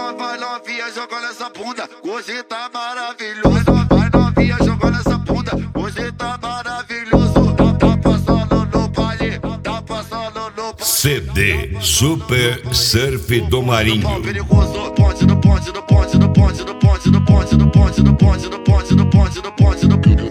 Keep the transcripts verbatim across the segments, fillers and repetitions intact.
no, vai novinha jogando essa bunda, hoje tá maravilhoso. Vai novinha jogando essa bunda, hoje tá maravilhoso. Tá, tá passando no baile, tá passando no baile. C D Super Surf do Marinho. Perigoso, ponte do ponte do ponte do ponte do ponte do ponte do ponte do ponte do ponte do ponte do ponte do ponte do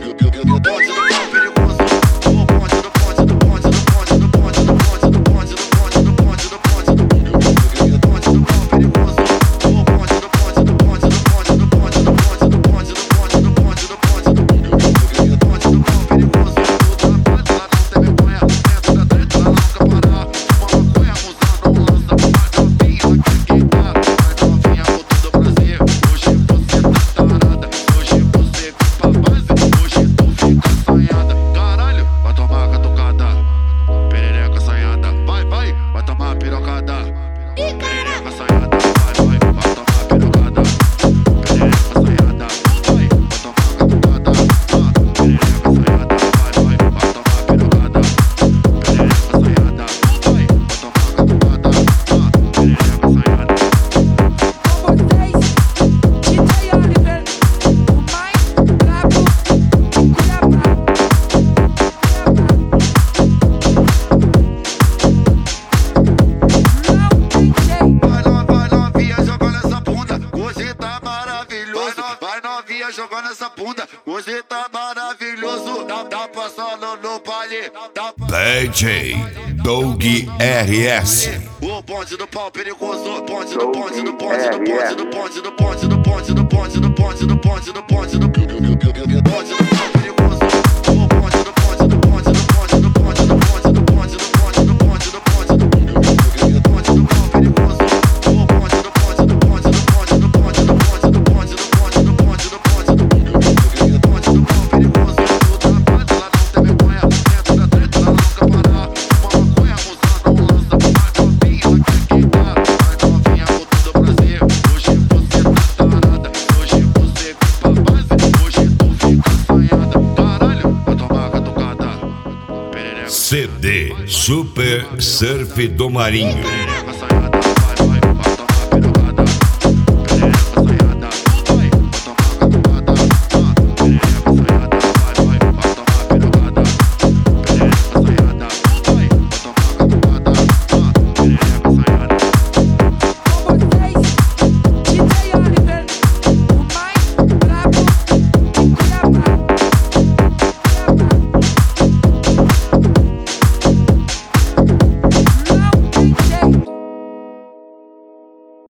jogando essa bunda, hoje tá maravilhoso. Tá, tá passando no baile, tá D J Doug R S. O ponte do pau perigoso, ponte do ponte do ponte do ponte do ponte do ponte do ponte do ponte do ponte do ponte do ponte do ponte do ponte do pau perigoso. O ponte do ponte do ponte do ponte do ponte do ponte do ponte do ponte do ponte do ponte do ponte do pau perigoso. O ponte do ponte do ponte do ponte do ponte do ponte do ponte do ponte do ponte do ponte do ponte do pau perigoso. Tudo na paz, ela não tem vergonha, dentro da treta ela nunca parar. Uma maconha usando um lança, vai novinha, vai queimar. Vai novinha, voltou do Brasil, hoje você tá tarada, hoje você fica base, hoje tu fica assanhada. Caralho, vai tomar catucada. C D Super Surf do Marinho.